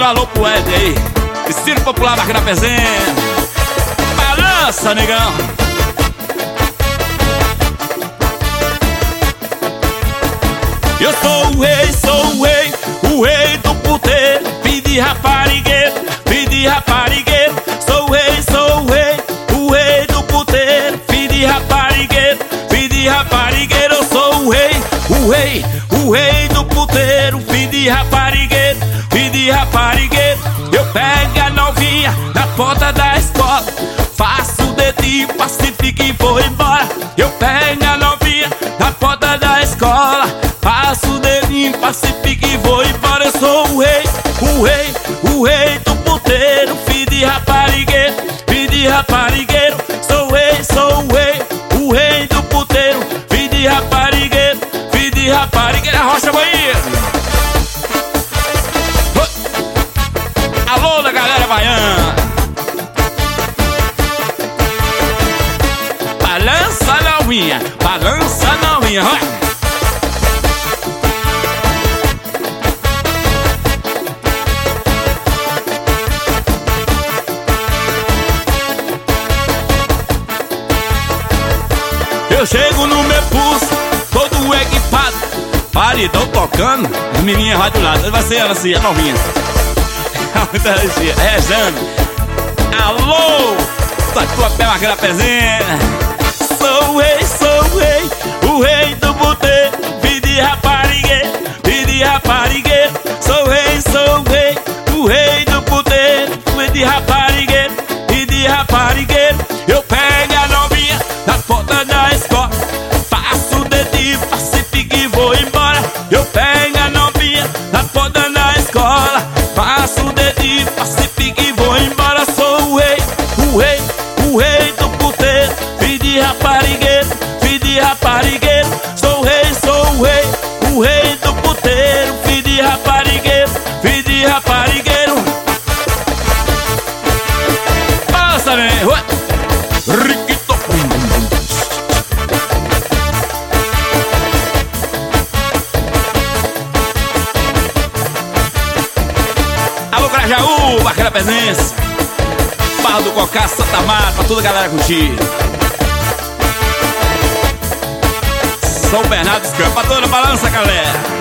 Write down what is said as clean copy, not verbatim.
alô pro Ed aí. Estilo popular Máquina Pezinha. Balança, negão. Eu sou o rei do puteiro, filho de raparigueiro, filho de raparigueiro. Sou o rei do puteiro, filho de raparigueiro, filho de raparigueiro. Eu sou o rei do puteiro, filho de raparigueiro, filho de raparigueiro. Eu pego a novinha na porta da escola, faço o dedinho, pacifico e vou embora. Eu pego a novinha na porta da escola, faço o dedinho, pacifico e vou embora. Eu sou o rei do puteiro, filho de raparigueiro, filho de raparigueiro. Sou o rei do puteiro, filho de raparigueiro, filho de raparigueiro. Arrocha Bahia. Alô da galera baiana. Balança novinha, balança novinha. Eu chego no meu pulso, todo equipado, paredão tocando, a menininha vai do lado. Vai ser ela assim, a novinha. Rezando. Alô, tá tua pé Máquina Pezinha. Sou o rei do puteiro, filho de raparigueiro, filho de raparigueiro. Sou o rei do puteiro, filho de raparigueiro, filho de raparigueiro. Eu pego a novinha na porta da escola, faço o dedinho, pacifico e vou embora. Eu pego a novinha na porta da escola, faço o dedinho, pacifico e vou embora. Sou o rei do puteiro, filho de raparigueiro, filho de raparigueiro. Sou o rei do puteiro, filho de raparigueiro, filho de raparigueiro. Passa, né? Riquito. Alô, Grajaú, Máquina Pezinha. Barra do Cocá, Santa Marta, pra toda a galera curtir. São Bernardo dos Campos, pra toda a balança, galera.